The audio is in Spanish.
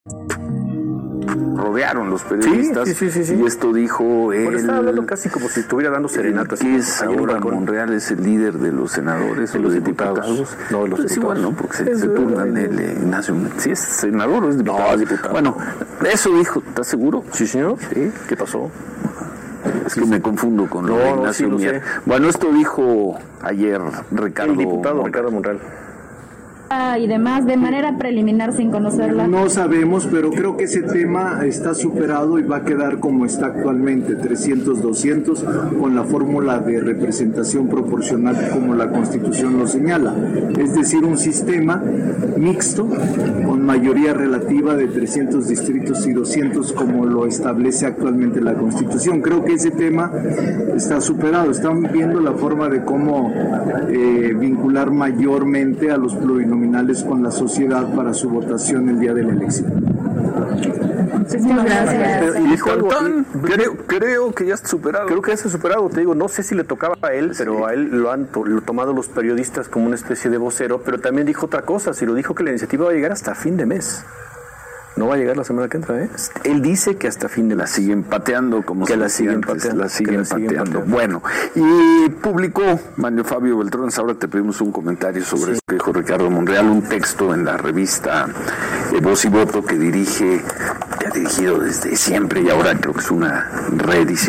rodearon los periodistas. Sí. Y esto dijo él. Bueno, estaba hablando casi como si estuviera dando serenatas. Que es ahora Monreal, es el líder de los senadores o de los de diputados. No, de los pues diputados. igual, ¿no? Porque se turnan Ignacio. ¿Sí es senador o es diputado? No, es diputado. Bueno, eso dijo, ¿estás seguro? Sí, señor. Sí. ¿Qué pasó? Es que me confundo con lo de Ignacio Mier. Bueno, esto dijo ayer Ricardo. El diputado Ricardo Monreal. Y demás, de manera preliminar sin conocerla. No sabemos, pero creo que ese tema está superado y va a quedar como está actualmente, 300-200, con la fórmula de representación proporcional como la Constitución lo señala. Es decir, un sistema mixto con mayoría relativa de 300 distritos y 200 como lo establece actualmente la Constitución. Creo que ese tema está superado. Están viendo la forma de cómo vincular mayormente a los plurinominales con la sociedad para su votación el día de la elección. Muchas gracias. Y dijo algo, creo que ya está superado. Creo que ya está superado, te digo, no sé si le tocaba a él, pero a él lo han tomado los periodistas como una especie de vocero, pero también dijo otra cosa, si lo dijo que la iniciativa va a llegar hasta fin de mes. No va a llegar la semana que entra, ¿eh? Él dice que hasta fin de la siguen pateando, como que la siguen pateando. Bueno, y publicó Mario Fabio Beltrán. Ahora te pedimos un comentario sobre esto que dijo Ricardo Monreal, un texto en la revista Voz y Voto que ha dirigido desde siempre y ahora creo que es una reedición.